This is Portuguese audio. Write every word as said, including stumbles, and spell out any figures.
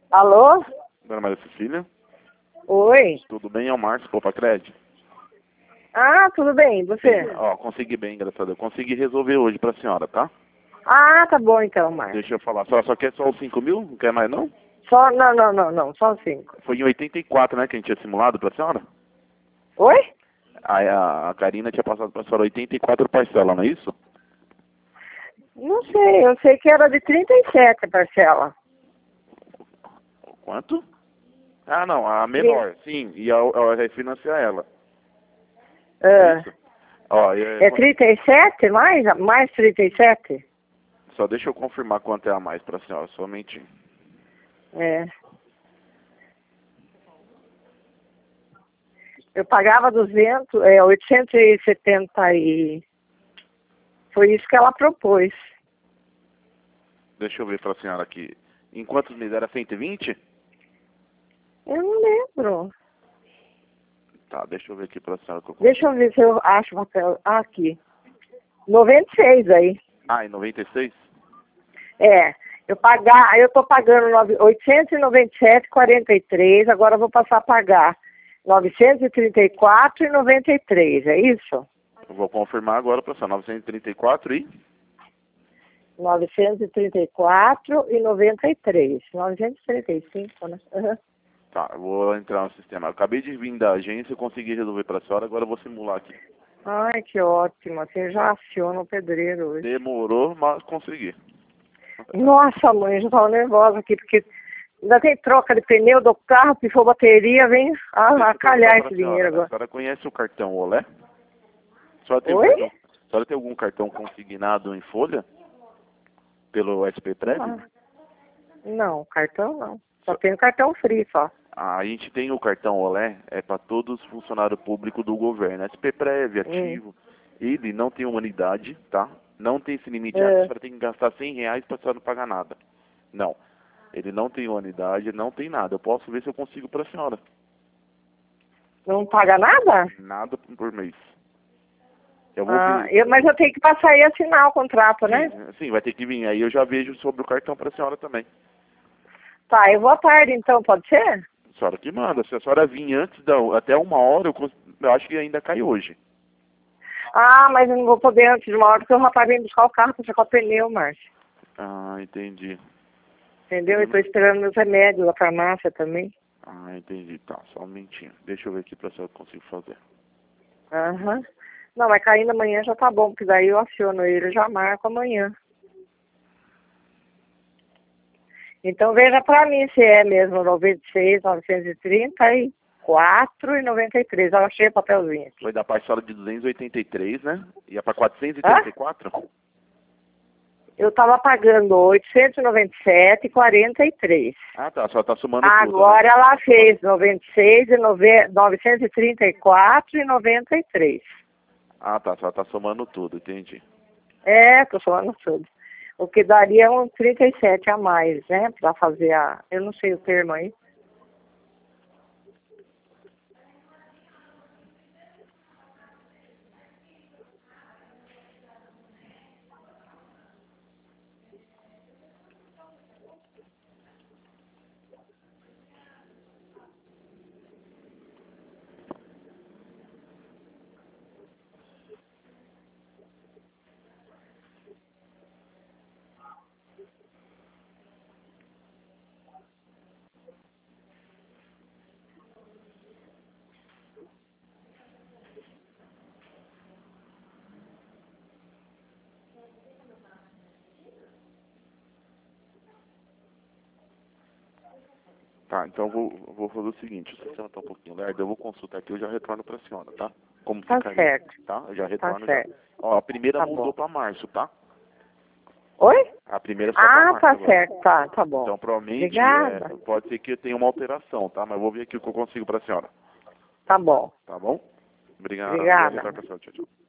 Alô? Dona Maria Cecília? Oi. Tudo bem? É o Márcio, Copa Crédito. Ah, tudo bem, você? Ó, consegui bem, graças a Deus. Consegui resolver hoje pra senhora, tá? Ah, tá bom então, Marcos. Deixa eu falar. Só, só quer só os cinco mil? Não quer mais não? Só, não, não, não, não, só cinco. Foi em oitenta e quatro, né, que a gente tinha simulado pra senhora? Oi? Aí a, a Karina tinha passado pra senhora oitenta e quatro parcelas, não é isso? Não sei, eu sei que era de trinta e sete a parcela. Quanto? Ah, não, a menor, sim. E a, a refinanciar ela. É Ah, isso? Ó, e, é trinta e sete mais? Mais trinta e sete? só deixa eu confirmar quanto é a mais pra senhora, somente. É. Eu pagava duzentos, é, oitocentos e setenta e... Foi isso que ela propôs. Deixa eu ver pra senhora aqui. Em quantos meses? Era cento e vinte? Eu não lembro. Tá, deixa eu ver aqui pra senhora. Que eu Deixa eu ver se eu acho o papel. Ah, aqui. noventa e seis aí. Ah, em noventa e seis? É, eu pagar, eu tô pagando nove- oitocentos e noventa e sete reais e quarenta e três, agora eu vou passar a pagar novecentos e trinta e quatro reais e noventa e três, é isso? Eu vou confirmar agora pra senhora. novecentos e trinta e quatro e... novecentos e trinta e quatro reais e noventa e três. novecentos e trinta e cinco, né? Uhum. Tá, eu vou entrar no sistema. Eu acabei de vir da agência, eu consegui resolver pra senhora, agora eu vou simular aqui. Ai, que ótimo. Você já aciona o pedreiro hoje. Demorou, mas consegui. Nossa, mãe, eu já tava nervosa aqui, porque ainda tem troca de pneu do carro, pifou bateria, vem Deixa a, a eu calhar perguntar pra esse senhora. dinheiro A agora. senhora conhece o cartão Olé? A senhora tem, o Oi? cartão, a senhora tem algum cartão consignado em folha? Pelo S P Trade? Ah, não, cartão não. Só tenho cartão free, só. A gente tem o cartão Olé, é para todos os funcionários públicos do governo. S P Prévio, Hum. ativo. Ele não tem humanidade, tá? Não tem esse limite. Ah, a É. senhora tem que gastar cem reais para a senhora não pagar nada. Não. Ele não tem humanidade, não tem nada. Eu posso ver se eu consigo para a senhora. Não paga nada? Nada por mês. Eu vou Ah, ver. eu, mas eu tenho que passar e assinar o contrato, né? Sim, sim, vai ter que vir. Aí eu já vejo sobre o cartão para a senhora também. Tá, eu vou à tarde então, pode ser? A senhora que manda. Se a senhora vir antes da, até uma hora, eu, cons- eu acho que ainda cai hoje. Ah, mas eu não vou poder antes de uma hora, porque o rapaz vem buscar o carro para trocar o pneu, Márcio. Ah, entendi. Entendeu? Eu tô esperando meus remédios da farmácia também. Ah, entendi. Tá, só um minutinho. Deixa eu ver aqui pra ver se eu consigo fazer. Aham. Não, mas caindo amanhã já tá bom, porque daí eu aciono ele e já marco amanhã. Então veja pra mim se é mesmo noventa e seis, novecentos e trinta e quatro e noventa e três. Eu achei o papelzinho aqui. Foi da parcela de duzentos e oitenta e três, né? Ia pra quatrocentos e Hã? trinta e quatro? Eu tava pagando oitocentos e noventa e sete reais e quarenta e três. Ah, tá. Só tá somando Agora tudo, né? ela fez noventa e seis e nove- novecentos e trinta e quatro e noventa e três. Ah, tá. Só tá somando tudo, entendi. É, tô falando tudo. O que daria um trinta e sete a mais, né? Pra fazer a... Eu não sei o termo aí. Tá, então eu vou, eu vou fazer o seguinte. Se a senhora tá um pouquinho lerda, eu vou consultar aqui, eu já retorno pra senhora, tá? Como Tá ficaria, certo, tá? Eu já tá retorno já. certo. Ó, a primeira Tá mudou bom. pra março, tá? Oi? A primeira só pra Ah, março tá agora. certo, tá, tá bom. Então, provavelmente, é, Obrigada. pode ser que tenha uma alteração, tá? Mas eu vou ver aqui o que eu consigo pra senhora. Tá bom. Tá bom? Obrigado. Já Obrigada. retorno pra senhora. Tchau, tchau.